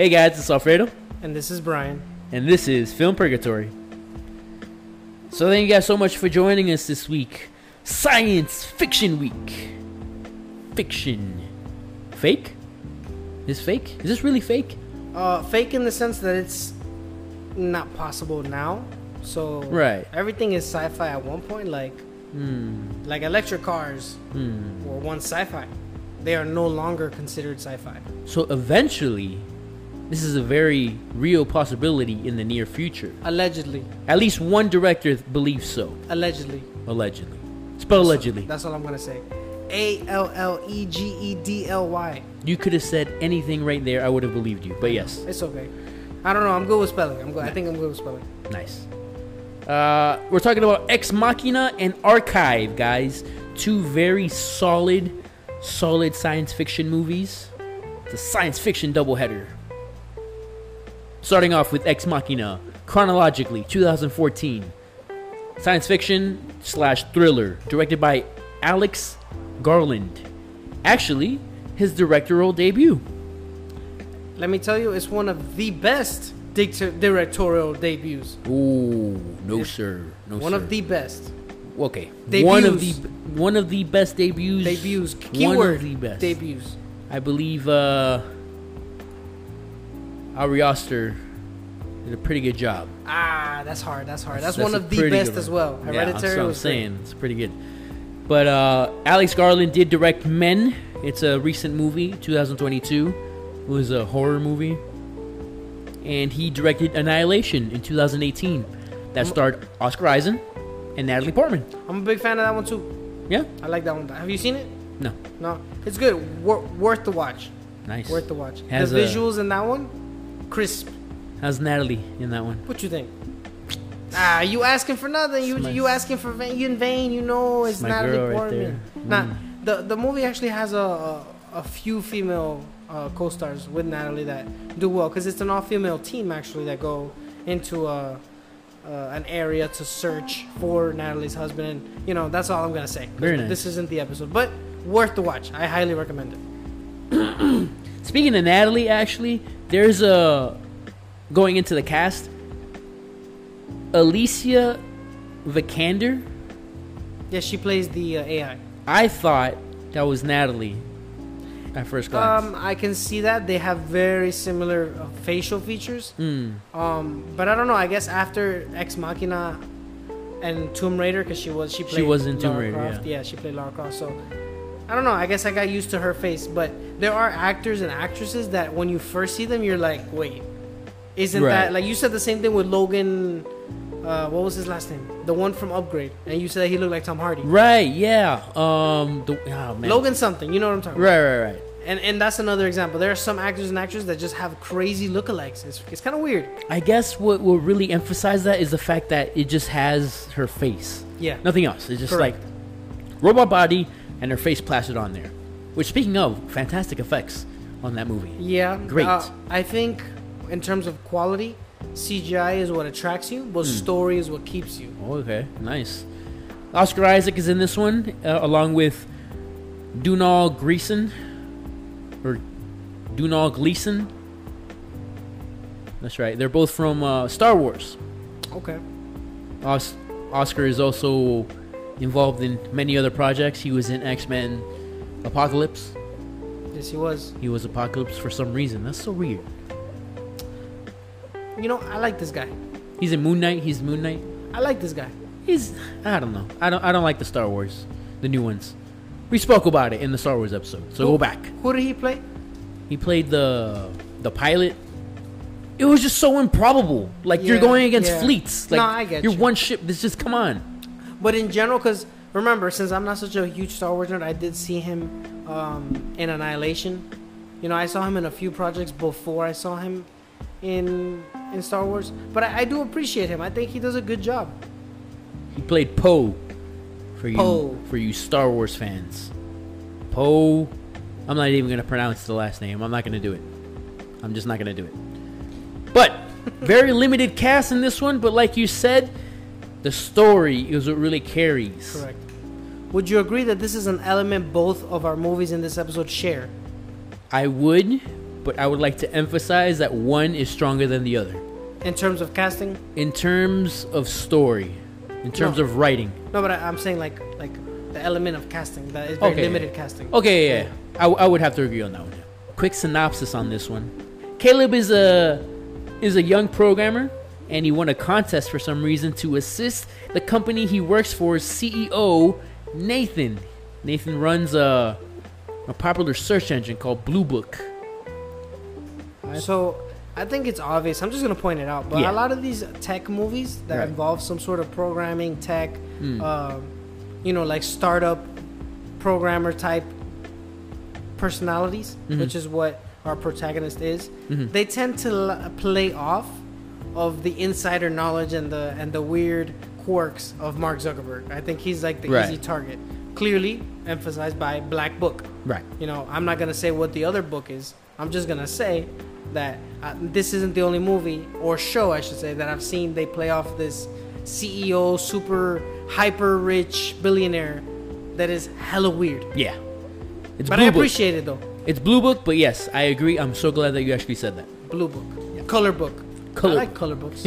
Hey guys, it's Alfredo. And this is Brian. And this is Film Purgatory. So thank you guys so much for joining us this week. Science Fiction Week. Fiction. Fake? Is fake? Is this really fake? Fake in the sense that it's not possible now. So right. Everything is sci-fi at one point, like electric cars were once sci-fi. They are no longer considered sci-fi. So eventually, this is a very real possibility in the near future. Allegedly. At least one director believes so. Allegedly. Allegedly. Spell allegedly. That's all I'm going to say. Allegedly. You could have said anything right there. I would have believed you. But yes. It's okay. I don't know. I'm good with spelling. I think I'm good with spelling. Nice. We're talking about Ex Machina and Archive, guys. Two very solid science fiction movies. It's a science fiction doubleheader. Starting off with Ex Machina, chronologically, 2014. Science fiction / thriller, directed by Alex Garland. Actually, his directorial debut. Let me tell you, it's one of the best directorial debuts. Ooh, no sir. One of the best. Okay. Debuts. One of the best debuts. Debuts. Keyword. One of the best. Debuts. I believe Ari Aster did a pretty good job. That's hard. That's one of the best as well. Hereditary was saying. It's pretty good. But Alex Garland did direct Men. It's a recent movie, 2022. It was a horror movie. And he directed Annihilation in 2018. That starred Oscar Isaac and Natalie Portman. I'm a big fan of that one too. Yeah? I like that one. Have you seen it? No. It's good. Worth the watch. Nice. Worth the watch. The visuals in that one, crisp. How's Natalie in that one? What you think? You asking for nothing. You asking for in vain. You know it's Natalie Portman. Nah, the movie actually has a few female co-stars with Natalie that do well, because it's an all-female team actually that go into an area to search for Natalie's husband, and that's all I'm gonna say. Very nice. This isn't the episode, but worth the watch. I highly recommend it. Speaking of Natalie, actually, there's going into the cast, Alicia Vikander. Yeah, she plays the AI. I thought that was Natalie at first glance. I can see that they have very similar facial features. But I don't know. I guess after Ex Machina and Tomb Raider, because she was in Tomb Raider. Croft. Yeah, she played Lara Croft. So I don't know. I guess I got used to her face. But there are actors and actresses that when you first see them, you're like, wait, isn't that like you said the same thing with Logan? What was his last name? The one from Upgrade, and you said he looked like Tom Hardy. Right? Yeah. Man. Logan something. You know what I'm talking about? Right. And that's another example. There are some actors and actresses that just have crazy lookalikes. It's kind of weird. I guess what will really emphasize that is the fact that it just has her face. Yeah. Nothing else. It's just like robot body and her face plastered on there. Which, speaking of, fantastic effects on that movie. Yeah. Great. I think in terms of quality, CGI is what attracts you, but story is what keeps you. Okay. Nice. Oscar Isaac is in this one, along with Domhnall Gleeson. Or Domhnall Gleeson. That's right. They're both from Star Wars. Okay. Oscar is also involved in many other projects. He was in X-Men Apocalypse. Yes, he was. He was Apocalypse for some reason. That's so weird. I like this guy. He's in Moon Knight. He's Moon Knight. I like this guy. I don't know. I don't like the Star Wars, the new ones. We spoke about it in the Star Wars episode, so go back. Who did he play? He played the pilot. It was just so improbable. Like, you're going against fleets. Like, no, I get you're one ship. This just, come on. But in general, because remember, since I'm not such a huge Star Wars nerd, I did see him in Annihilation. I saw him in a few projects before I saw him in Star Wars. But I do appreciate him. I think he does a good job. He played Poe. For you Star Wars fans. Poe. I'm not even going to pronounce the last name. I'm not going to do it. I'm just not going to do it. But very limited cast in this one. But like you said, the story is what really carries. Correct. Would you agree that this is an element both of our movies in this episode share? I would, but I would like to emphasize that one is stronger than the other. In terms of casting? In terms of story. In terms of writing. No, but I'm saying like the element of casting. That is very limited casting. Okay, yeah. I would have to agree on that one. Quick synopsis on this one. Caleb is a young programmer, and he won a contest for some reason to assist the company he works for's CEO, Nathan. Nathan runs a popular search engine called Blue Book. So I think it's obvious. I'm just going to point it out. But a lot of these tech movies that involve some sort of programming, tech, like startup programmer type personalities, which is what our protagonist is, they tend to play off of the insider knowledge and the weird quirks of Mark Zuckerberg. I think he's like the easy target. Clearly emphasized by Black Book. Right. I'm not going to say what the other book is. I'm just going to say that this isn't the only movie or show, I should say, that I've seen they play off this CEO, super hyper rich billionaire that is hella weird. Yeah. But I appreciate it though. It's Blue Book, but yes, I agree. I'm so glad that you actually said that. Blue Book. Yeah. Color book. I like color books.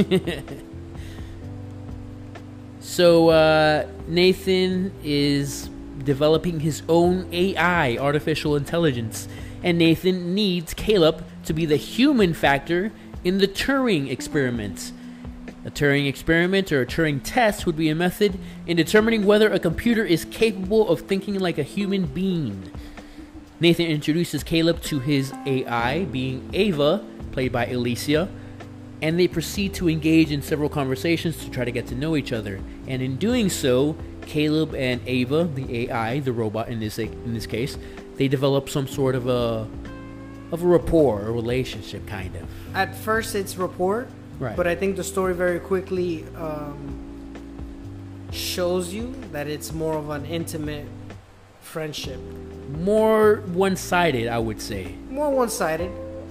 So Nathan is developing his own AI, artificial intelligence, and Nathan needs Caleb to be the human factor in the Turing experiment. A Turing experiment or a Turing test would be a method in determining whether a computer is capable of thinking like a human being. Nathan introduces Caleb to his AI, being Ava, played by Alicia, and they proceed to engage in several conversations to try to get to know each other. And in doing so, Caleb and Ava, the AI, the robot in this case, they develop some sort of a rapport, a relationship, kind of. At first, it's rapport, right? But I think the story very quickly shows you that it's more of an intimate friendship. More one-sided, I would say. More one-sided.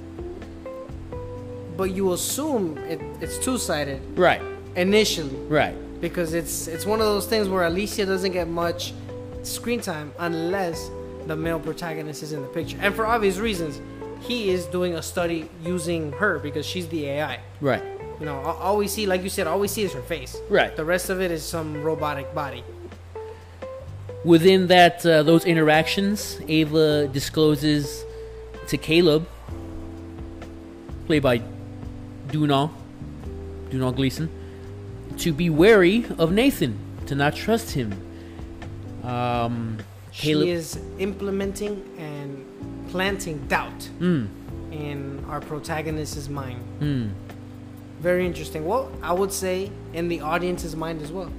But you assume it's two-sided. Right. Initially. Right. Because it's one of those things where Alicia doesn't get much screen time unless the male protagonist is in the picture. And for obvious reasons, he is doing a study using her because she's the AI. Right. All we see, like you said, all we see is her face. Right. The rest of it is some robotic body. Within that, those interactions, Ava discloses to Caleb, played by Domhnall Gleeson, to be wary of Nathan, to not trust him. She is implementing and planting doubt in our protagonist's mind. Very interesting. Well, I would say in the audience's mind as well.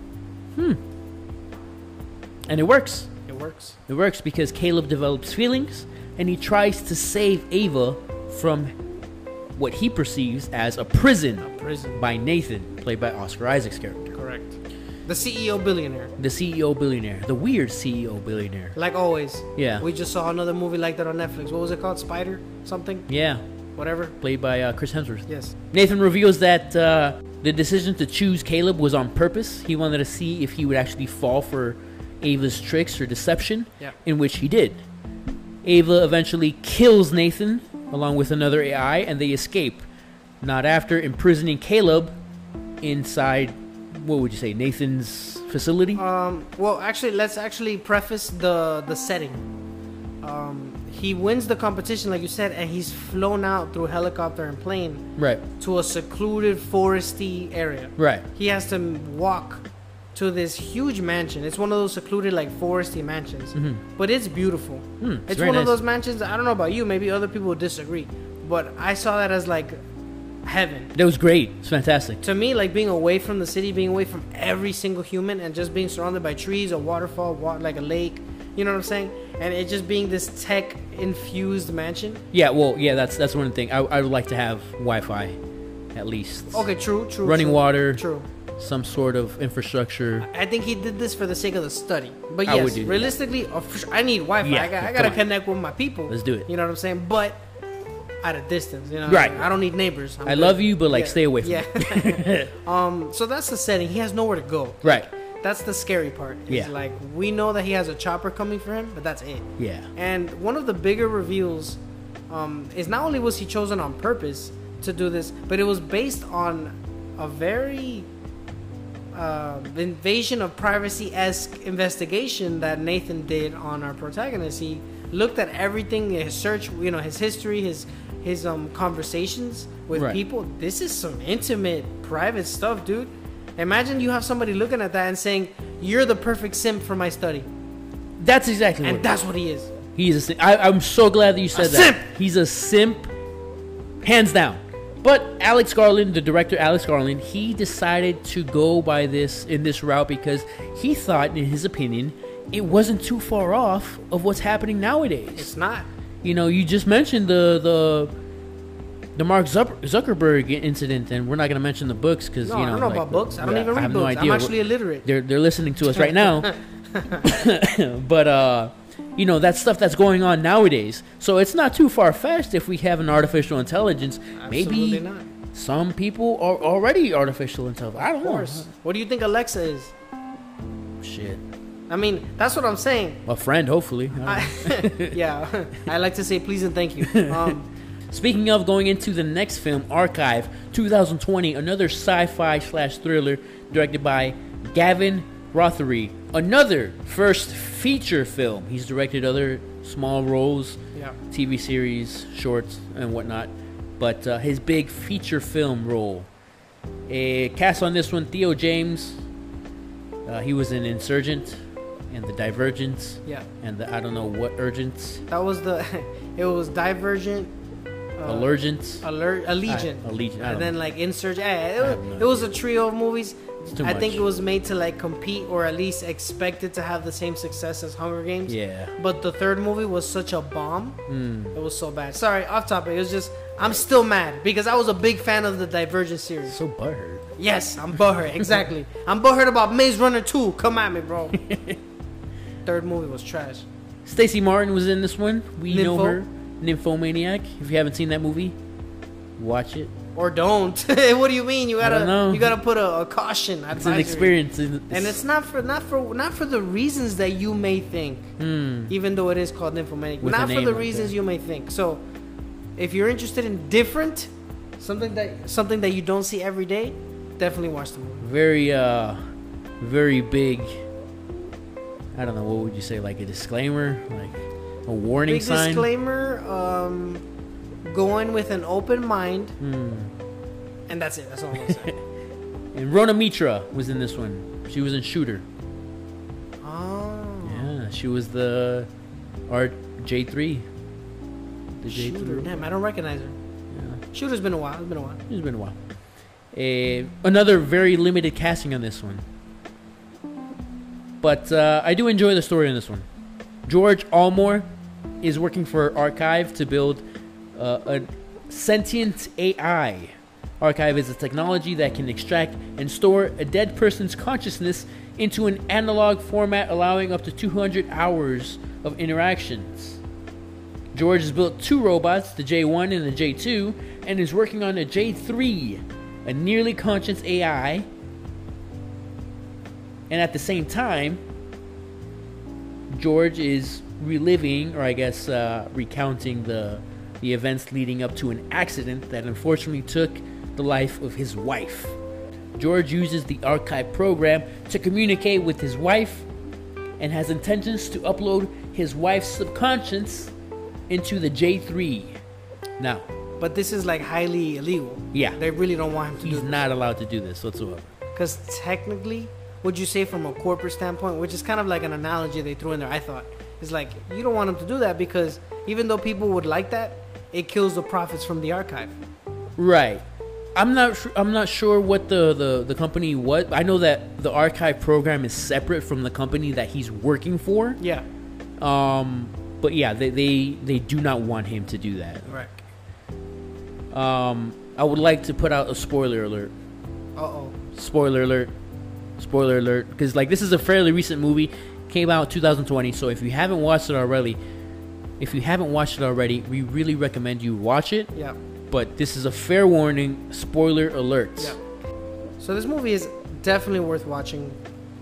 And it works. It works. It works because Caleb develops feelings, and he tries to save Ava from what he perceives as a prison. By Nathan, played by Oscar Isaac's character. Correct. The CEO billionaire. The weird CEO billionaire. Like always. Yeah. We just saw another movie like that on Netflix. What was it called? Spider? Something? Yeah. Whatever. Played by Chris Hemsworth. Yes. Nathan reveals that the decision to choose Caleb was on purpose. He wanted to see if he would actually fall for Ava's tricks or deception, in which he did. Ava eventually kills Nathan along with another AI, and they escape. Not after imprisoning Caleb inside, what would you say, Nathan's facility? Well, actually, let's actually preface the setting. He wins the competition, like you said, and he's flown out through helicopter and plane to a secluded foresty area. Right. He has to walk to this huge mansion. It's one of those secluded, like, foresty mansions. But it's beautiful. It's one of those mansions, I don't know about you, maybe other people would disagree, but I saw that as, like, heaven. That was great. It's fantastic. To me, like, being away from the city, being away from every single human, and just being surrounded by trees, a waterfall, like a lake, you know what I'm saying? And it just being this tech-infused mansion. Yeah, well, yeah, that's one thing. I would like to have Wi-Fi, at least. Okay, true. Running water. True. Some sort of infrastructure. I think he did this for the sake of the study. But yes, realistically, I need Wi-Fi. Yeah, I gotta connect with my people. Let's do it. You know what I'm saying? But at a distance, you know. Right. I don't need neighbors. I love you, but stay away from me. So that's the setting. He has nowhere to go. Right. That's the scary part. It's like, we know that he has a chopper coming for him, but that's it. Yeah. And one of the bigger reveals is not only was he chosen on purpose to do this, but it was based on a very invasion of privacy-esque investigation that Nathan did on our protagonist. He looked at everything, his search, his history, his conversations with people. This is some intimate, private stuff, dude. Imagine you have somebody looking at that and saying, "You're the perfect simp for my study." That's exactly and that's what he is. He's a simp. I'm so glad that you said that. Simp! He's a simp, hands down. But Alex Garland, the director Alex Garland, he decided to go by this route because he thought, in his opinion, it wasn't too far off of what's happening nowadays. It's not. You just mentioned the Mark Zuckerberg incident, and we're not going to mention the books because I don't know about books. I don't even read books. I'm actually illiterate. They're listening to us right now. But that stuff that's going on nowadays. So it's not too far-fetched if we have an artificial intelligence. Absolutely Maybe not. Some people are already artificial intelligence. I don't know. What do you think Alexa is? Shit. I mean, that's what I'm saying. A friend, hopefully. Yeah. I like to say please and thank you. Speaking of going into the next film, Archive, 2020, another sci-fi/thriller directed by Gavin Rothery. Another first feature film. He's directed other small roles, TV series, shorts, and whatnot. But his big feature film role. Cast on this one, Theo James. He was in Insurgent and The Divergence. Yeah. And the I don't know what Urgence. It was Divergent. Allegiance. Allegiant. And then like Insurgent. It was a trio of movies. I think it was made to like compete or at least expected to have the same success as Hunger Games. Yeah. But the third movie was such a bomb. It was so bad. Sorry, off topic. It was just I'm still mad because I was a big fan of the Divergent series. So butthurt. Yes, I'm butthurt. Exactly. I'm butthurt about Maze Runner 2. Come at me, bro. Third movie was trash. Stacey Martin was in this one. We know her. Nymphomaniac. If you haven't seen that movie, watch it. Or don't. What do you mean? You gotta put a caution. It's an experience, and it's not for the reasons that you may think. Even though it is called Nymphomaniac, not for the reasons you may think. So, if you're interested in different, something that you don't see every day, definitely watch the movie. Very big. I don't know, what would you say? Like a disclaimer, like a warning sign. Disclaimer. Go in with an open mind, and that's it. That's all I'm gonna say. And Rona Mitra was in this one. She was in Shooter. Oh. Yeah, she was the J3. The Shooter. J3. Damn, I don't recognize her. Yeah. Shooter's been a while. It's been a while. Another very limited casting on this one. But I do enjoy the story on this one. George Almore is working for Archive to build a sentient AI. Archive is a technology that can extract and store a dead person's consciousness into an analog format, allowing up to 200 hours of interactions. George has built two robots, the J1 and the J2, and is working on a J3, a nearly conscious AI. And at the same time, George is reliving, or I guess recounting the events leading up to an accident that unfortunately took the life of his wife. George uses the Archive program to communicate with his wife and has intentions to upload his wife's subconscious into the J3. Now, but this is like highly illegal. Yeah. They really don't want him to do this. He's not allowed to do this whatsoever. Because technically, would you say from a corporate standpoint, which is kind of like an analogy they threw in there, I thought, is like, you don't want him to do that because even though people would like that, it kills the profits from the Archive. Right. I'm not sure what the company was. I know that the Archive program is separate from the company that he's working for. Yeah. But yeah, they do not want him to do that. Right. I would like to put out a spoiler alert. Uh-oh. Spoiler alert. Because like this is a fairly recent movie. Came out 2020. So if you haven't watched it already, we really recommend you watch it. Yeah. But this is a fair warning, spoiler alert. Yeah. So this movie is definitely worth watching.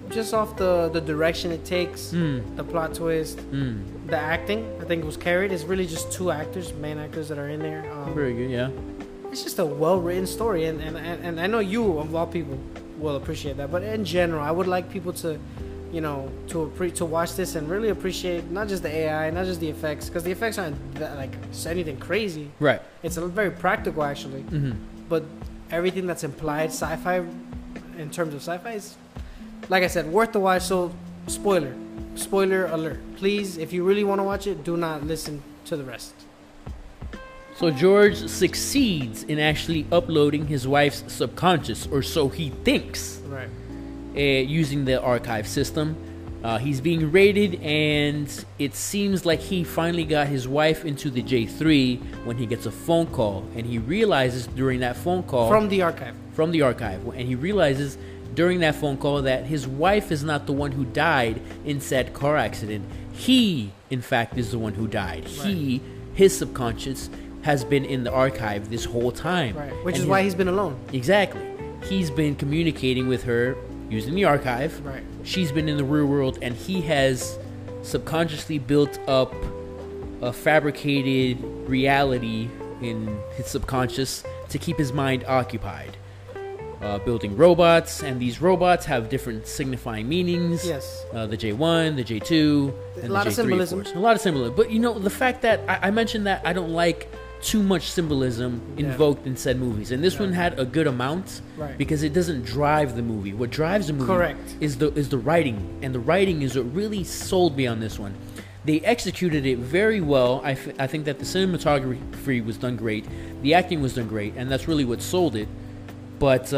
just off the direction it takes, the plot twist, the acting, I think it was carried. It's really just two main actors that are in there. Very good, yeah. It's just a well-written story, and I know you, of all people, will appreciate that. But in general, I would like people to, you know, to watch this and really appreciate not just the AI, not just the effects, because the effects aren't that, like anything crazy. Right. It's very practical, actually. But everything that's implied sci-fi, in terms of sci-fi, is, like I said, worth the watch. So, spoiler alert. Please, if you really want to watch it, do not listen to the rest. So George succeeds in actually uploading his wife's subconscious, or so he thinks, right? Using the archive system. He's being raided, and it seems like he finally got his wife into the J3 when he gets a phone call, and he realizes during that phone call... From the archive, and he realizes during that phone call that his wife is not the one who died in said car accident. He, in fact, is the one who died. Right. His subconscious has been in the archive this whole time. Right. Which is why he's been alone. Exactly. He's been communicating with her using the archive. Right. She's been in the real world, and he has subconsciously built up a fabricated reality in his subconscious to keep his mind occupied. Building robots, and these robots have different signifying meanings. Yes. The J1, the J2, and the J3, of symbolism. Of course. A lot of symbolism. But, you know, the fact that I mentioned that I don't like too much symbolism invoked in said movies, and this one had a good amount, because it doesn't drive the movie. What drives the movie is the writing, and the writing is what really sold me on this one. They executed it very well. I think that the cinematography was done great, the acting was done great, and that's really what sold it. But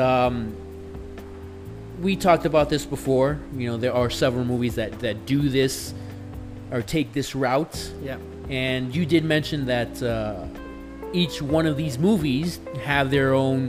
we talked about this before. You know, there are several movies that do this or take this route. Yeah. And you did mention that each one of these movies have their own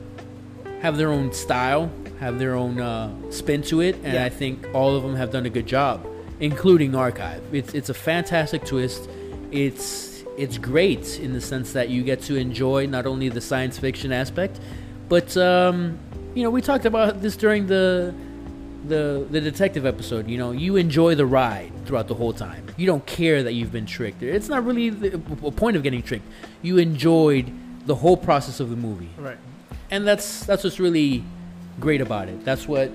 style, have their own spin to it, and I think all of them have done a good job, including Archive. It's a fantastic twist. It's great in the sense that you get to enjoy not only the science fiction aspect, but you know, we talked about this during the detective episode. You know, you enjoy the ride throughout the whole time. You don't care that you've been tricked. It's not really a point of getting tricked. You enjoyed the whole process of the movie, right? And that's what's really great about it. That's what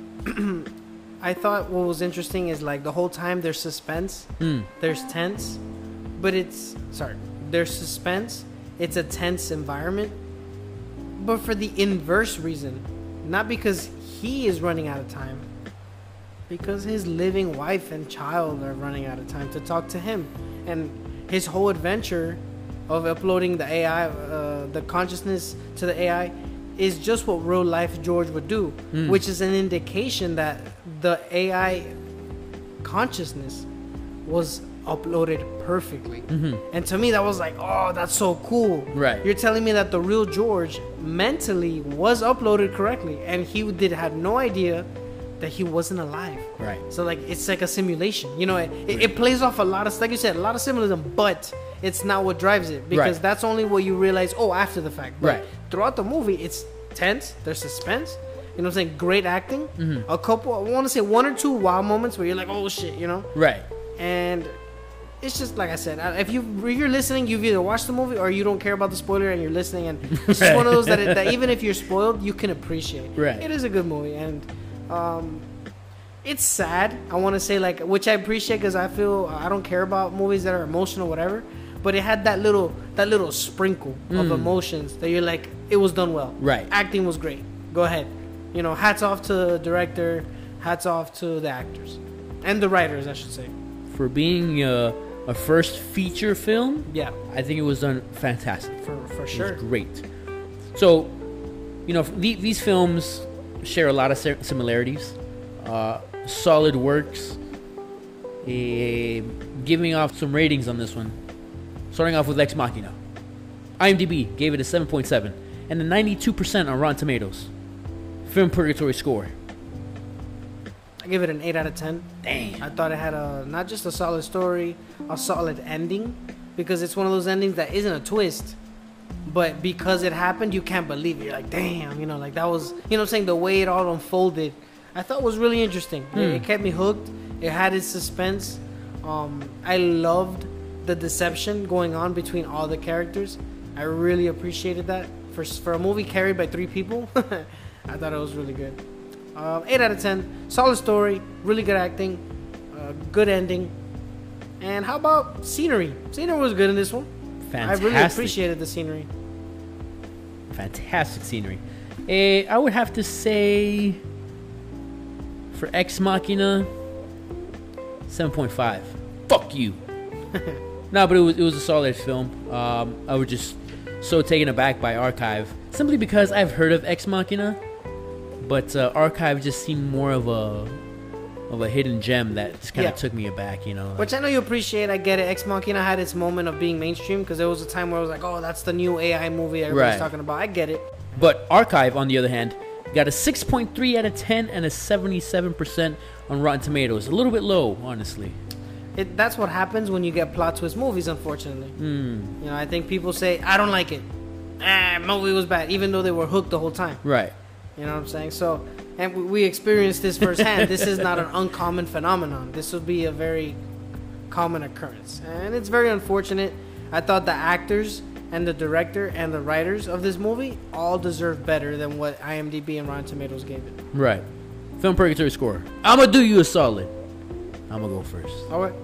I thought. What was interesting is, like, the whole time there's suspense, there's tense, but there's suspense. It's a tense environment, but for the inverse reason, not because he is running out of time, because his living wife and child are running out of time to talk to him. And his whole adventure of uploading the AI, the consciousness to the AI, is just what real life George would do, which is an indication that the AI consciousness was uploaded perfectly. And to me, that was like, oh, that's so cool. Right. You're telling me that the real George mentally was uploaded correctly, and he had no idea that he wasn't alive. Right. So, like, it's like a simulation. You know, it plays off a lot of, like you said, a lot of symbolism, but it's not what drives it, because that's only what you realize, after the fact. But throughout the movie, it's tense. There's suspense. You know what I'm saying? Great acting. A couple, I want to say 1 or 2 wow moments where you're like, oh shit, you know? Right. And it's just, like I said, if you're listening, you've either watched the movie or you don't care about the spoiler and you're listening, and it's just one of those that even if you're spoiled, you can appreciate. Right. It is a good movie, and it's sad, I want to say, like, which I appreciate, because I feel I don't care about movies that are emotional, whatever, but it had that little sprinkle of emotions that you're like, it was done well. Right. Acting was great. Go ahead. You know, hats off to the director, hats off to the actors and the writers, I should say. For being a first feature film, I think it was done fantastic. For sure. It was great. So, you know, these films share a lot of similarities. Solid works. Giving off some ratings on this one. Starting off with Ex Machina. IMDb gave it a 7.7 and a 92% on Rotten Tomatoes. Film Purgatory score. I give it an 8 out of 10. Damn. I thought it had not just a solid story, a solid ending, because it's one of those endings that isn't a twist, but because it happened, you can't believe it. You're like, damn, you know, like that was, you know what I'm saying, the way it all unfolded. I thought was really interesting. It kept me hooked. It had its suspense. I loved the deception going on between all the characters. I really appreciated that. For a movie carried by 3 people, I thought it was really good. 8 out of 10. Solid story. Really good acting. Good ending. And how about scenery? Scenery was good in this one. Fantastic. I really appreciated the scenery. Fantastic scenery. I would have to say for Ex Machina, 7.5. Fuck you. No, but it was a solid film. I was just so taken aback by Archive, simply because I've heard of Ex Machina, but Archive just seemed more of a hidden gem that just kind of took me aback, you know. Which I know you appreciate. I get it. Ex Machina had its moment of being mainstream because there was a time where I was like, oh, that's the new AI movie everybody's talking about. I get it. But Archive, on the other hand, got a 6.3 out of 10 and a 77% on Rotten Tomatoes. A little bit low, honestly. That's what happens when you get plot twist movies, unfortunately. You know, I think people say, I don't like it. Movie was bad, even though they were hooked the whole time. Right. You know what I'm saying? So, and we experienced this firsthand. This is not an uncommon phenomenon. This would be a very common occurrence. And it's very unfortunate. I thought the actors and the director and the writers of this movie all deserve better than what IMDb and Rotten Tomatoes gave it. Right. Film Purgatory score. I'm going to do you a solid. I'm going to go first. All right.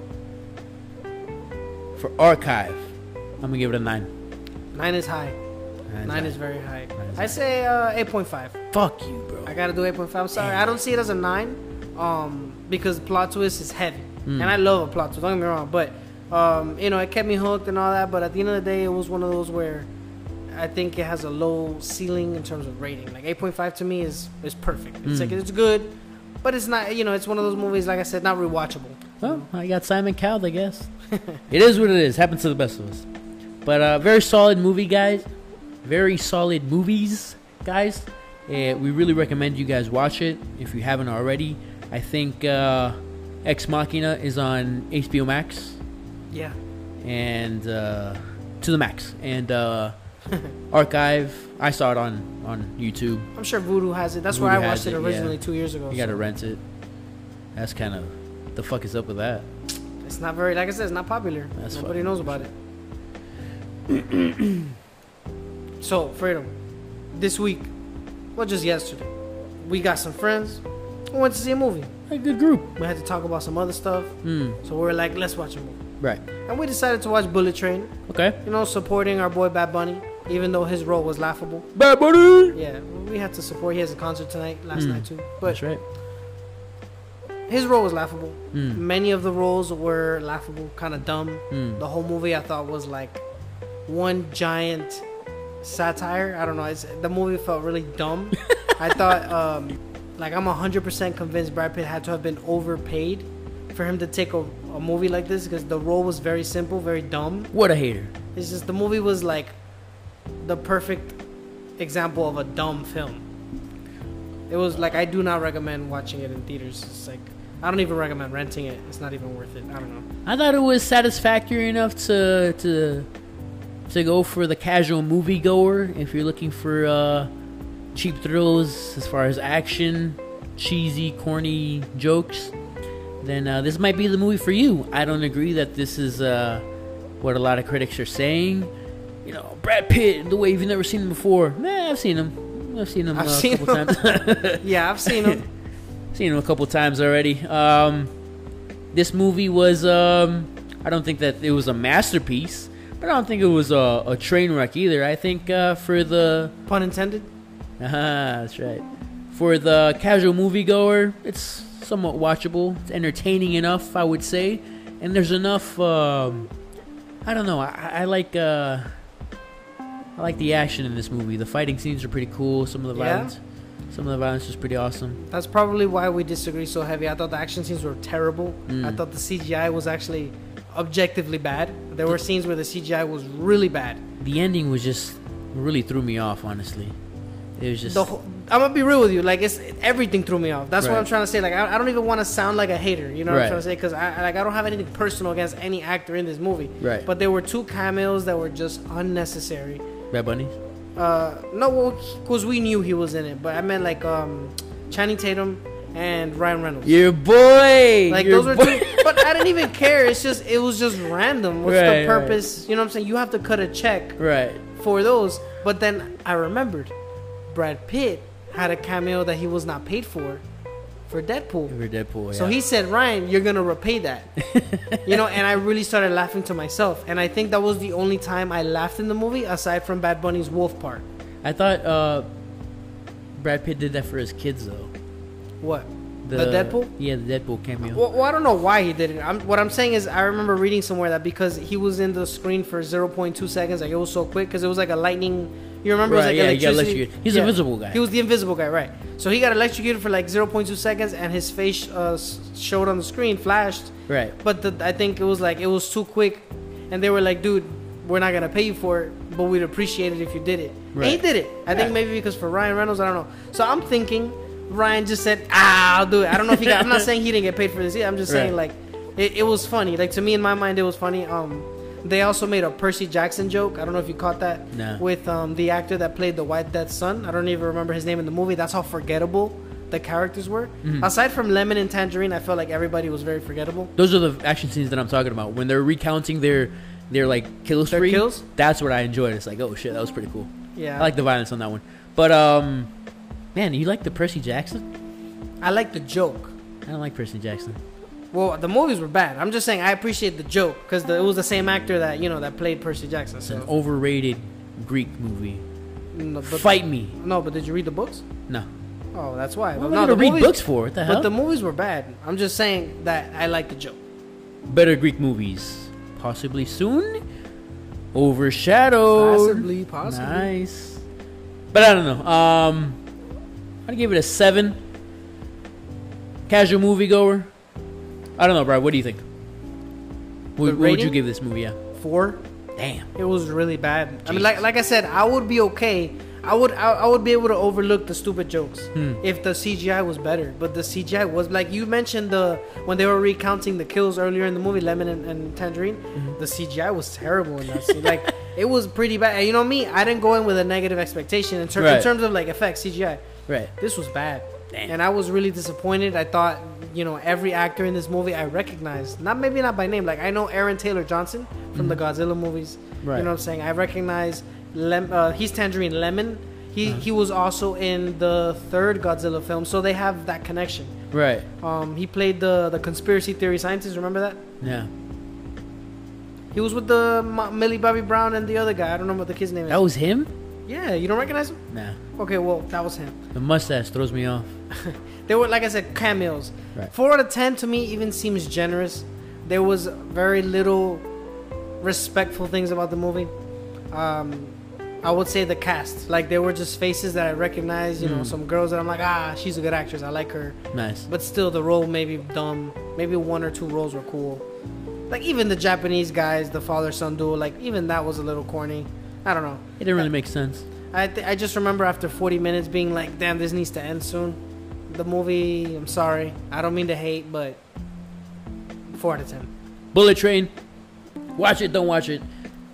For Archive, I'm going to give it a 9. 9 is high. 9 is very high. I say 8.5. Fuck you, bro. I gotta do 8.5. I'm sorry. I don't see it as a 9 because plot twist is heavy. And I love a plot twist, don't get me wrong. But, you know, it kept me hooked and all that. But at the end of the day, it was one of those where I think it has a low ceiling in terms of rating. Like 8.5 to me is perfect. It's like, it's good, but it's not, you know, it's one of those movies, like I said, not rewatchable. Well, I got Simon Cowell, I guess. It is what it is. Happens to the best of us. But very solid movie, guys. Very solid movies, guys. We really recommend you guys watch it if you haven't already. I think Ex Machina is on HBO Max. Yeah. And to the max. And Archive, I saw it on YouTube. I'm sure Vudu has it. That's where I watched it originally 2 years ago. You gotta rent it. That's kind of... the fuck is up with that? It's not very... like I said, it's not popular. Nobody knows about it. So, Freedom, this week, well, just yesterday, we got some friends. We went to see a movie. A good group. We had to talk about some other stuff. So we were like, let's watch a movie. Right. And we decided to watch Bullet Train. Okay. You know, supporting our boy Bad Bunny, even though his role was laughable. Bad Bunny! Yeah, we had to support. He has a concert tonight, last night too. But that's right. His role was laughable. Many of the roles were laughable, kind of dumb. The whole movie I thought was like one giant... satire. I don't know. The movie felt really dumb. I thought, like, I'm 100% convinced Brad Pitt had to have been overpaid for him to take a movie like this because the role was very simple, very dumb. What a hater. It's just the movie was like the perfect example of a dumb film. It was like, I do not recommend watching it in theaters. It's like, I don't even recommend renting it. It's not even worth it. I don't know. I thought it was satisfactory enough to go for the casual moviegoer if you're looking for cheap thrills as far as action, cheesy, corny jokes. Then this might be the movie for you. I don't agree that this is what a lot of critics are saying. You know, Brad Pitt, the way you've never seen him before. Nah, I've seen him. I've seen him a couple times. Yeah, I've seen him. Seen him a couple times already. This movie was, I don't think that it was a masterpiece. But I don't think it was a train wreck either. I think for the... pun intended? That's right. For the casual moviegoer, it's somewhat watchable. It's entertaining enough, I would say. And there's enough... I don't know. I like the action in this movie. The fighting scenes are pretty cool. Some of the violence is pretty awesome. That's probably why we disagree so heavy. I thought the action scenes were terrible. I thought the CGI was actually... objectively bad. There were scenes where the CGI was really bad. The ending was just really threw me off, honestly. It was just... I'm gonna be real with you. Like, everything threw me off. That's what I'm trying to say. Like, I don't even want to sound like a hater. You know what I'm trying to say? Because I don't have anything personal against any actor in this movie. Right. But there were 2 cameos that were just unnecessary. Bad Bunny? No, well, because we knew he was in it. But I meant like Channing Tatum and Ryan Reynolds. Your boy. Like those are two, but I didn't even care. It was just random. What's the purpose? Right. You know what I'm saying? You have to cut a check for those. But then I remembered, Brad Pitt had a cameo that he was not paid for Deadpool. For Deadpool, yeah. So he said, Ryan, you're gonna repay that. And I really started laughing to myself. And I think that was the only time I laughed in the movie, aside from Bad Bunny's Wolf part. I thought Brad Pitt did that for his kids, though. What? The Deadpool? Yeah, the Deadpool cameo. Well, I don't know why he did it. What I'm saying is, I remember reading somewhere that because he was in the screen for 0.2 seconds, like it was so quick, because it was like a lightning. You remember? Right, it was like electricity. He's an invisible guy. He was the invisible guy, right? So he got electrocuted for like 0.2 seconds, and his face showed on the screen, flashed. Right. But I think it was too quick, and they were like, "Dude, we're not gonna pay you for it, but we'd appreciate it if you did it." Right. And he did it. I think maybe because for Ryan Reynolds, I don't know. So I'm thinking Ryan just said, "I'll do it." I don't know if he got. I'm not saying he didn't get paid for this. I'm just saying like it was funny. Like to me, in my mind, it was funny. They also made a Percy Jackson joke. I don't know if you caught that. No. With the actor that played the White Death's son. I don't even remember his name in the movie. That's how forgettable the characters were. Mm-hmm. Aside from Lemon and Tangerine, I felt like everybody was very forgettable. Those are the action scenes that I'm talking about. When they're recounting their like kills. That's what I enjoyed. It's like, oh shit, that was pretty cool. Yeah. I like the violence on that one. But man, you like the Percy Jackson? I like the joke. I don't like Percy Jackson. Well, the movies were bad. I'm just saying I appreciate the joke because it was the same actor that played Percy Jackson. It's an overrated Greek movie. No, Fight me. No, but did you read the books? No. Oh, that's why. What no, to read books for? What the hell? But the movies were bad. I'm just saying that I like the joke. Better Greek movies, possibly soon. Overshadowed. Possibly. Nice. But I don't know. I'd give it a 7. Casual moviegoer. I don't know, bro. What do you think? What would you give this movie? Yeah, 4. Damn, it was really bad. Jesus. I mean, like I said, I would be okay. I would be able to overlook the stupid jokes if the CGI was better. But the CGI was like you mentioned when they were recounting the kills earlier in the movie, Lemon and Tangerine. Mm-hmm. The CGI was terrible in that scene. Like it was pretty bad. And you know me, I didn't go in with a negative expectation in terms of like effects, CGI. Right. This was bad. Damn. And I was really disappointed. I thought, every actor in this movie I recognized. Maybe not by name. Like, I know Aaron Taylor Johnson from the Godzilla movies. Right. You know what I'm saying? I recognize he's Tangerine Lemon. He was also in the 3rd Godzilla film, so they have that connection. Right. He played the conspiracy theory scientist. Remember that? Yeah. He was with the Millie Bobby Brown and the other guy. I don't know what the kid's name is. That was him? Yeah, you don't recognize him? Nah. Okay, well, that was him. The mustache throws me off. They were, like I said, cameos. Right. 4 out of 10 to me even seems generous. There was very little respectful things about the movie. I would say the cast. Like, there were just faces that I recognized. Some girls that I'm like, she's a good actress. I like her. Nice. But still, the role may be dumb. Maybe 1 or 2 roles were cool. Like, even the Japanese guys, the father-son duo, like, even that was a little corny. I don't know. It didn't really make sense. I just remember after 40 minutes being like, damn, this needs to end soon. The movie, I'm sorry. I don't mean to hate, but 4 out of 10. Bullet Train. Watch it, don't watch it.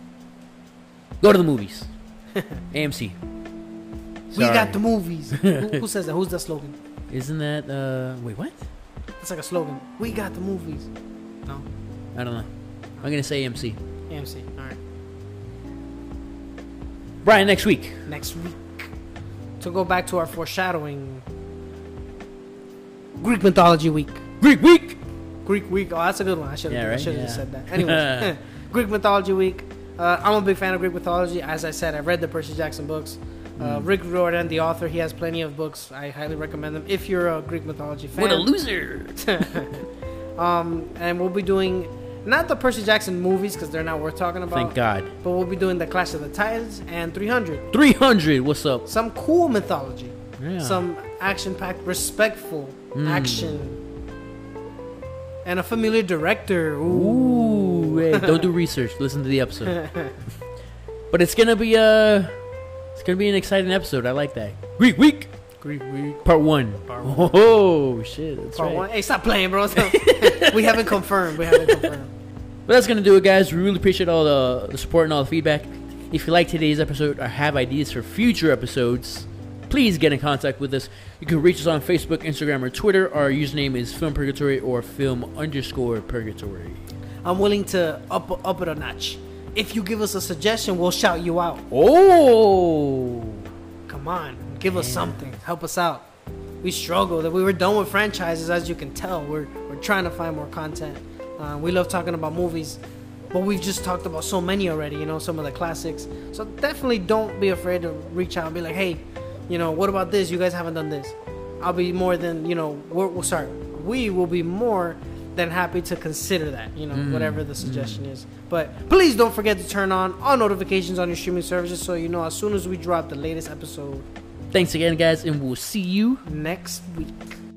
Go to the movies. AMC. We got the movies. Who says that? Who's the slogan? Isn't that, wait, what? It's like a slogan. We got the movies. No? I don't know. I'm going to say AMC. AMC, alright. Brian, next week. To go back to our foreshadowing. Greek Mythology Week. Greek Week! Oh, that's a good one. I should have just said that. Anyways, Greek Mythology Week. I'm a big fan of Greek mythology. As I said, I've read the Percy Jackson books. Rick Riordan, the author, he has plenty of books. I highly recommend them if you're a Greek mythology fan. What a loser! And we'll be doing... Not the Percy Jackson movies, because they're not worth talking about. Thank God. But we'll be doing the Clash of the Titans and 300. 300, what's up? Some cool mythology. Yeah. Some action-packed, respectful action. And a familiar director. Ooh. Hey, don't do research. Listen to the episode. But it's gonna be an exciting episode. I like that. Greek Week. Part 1. Oh shit, that's Part right. 1. Hey, stop playing, bro. We haven't confirmed. But that's gonna do it, guys. We really appreciate all the support and all the feedback. If you like today's episode or have ideas for future episodes, please get in contact with us. You can reach us on Facebook, Instagram, or Twitter. Our username is Film Purgatory or Film_Purgatory. I'm willing to up it a notch. If you give us a suggestion, we'll shout you out. Oh, come on, give us something. Help us out. We struggle. That we were done with franchises, as you can tell. We're trying to find more content. We love talking about movies, but we've just talked about so many already. You know, some of the classics. So definitely don't be afraid to reach out and be like, hey, you know, what about this? You guys haven't done this. I'll be more than, you know, we will be more than happy to consider that, you know, whatever the suggestion is. But please don't forget to turn on all notifications on your streaming services so you know as soon as we drop the latest episode. Thanks again, guys, and we'll see you next week.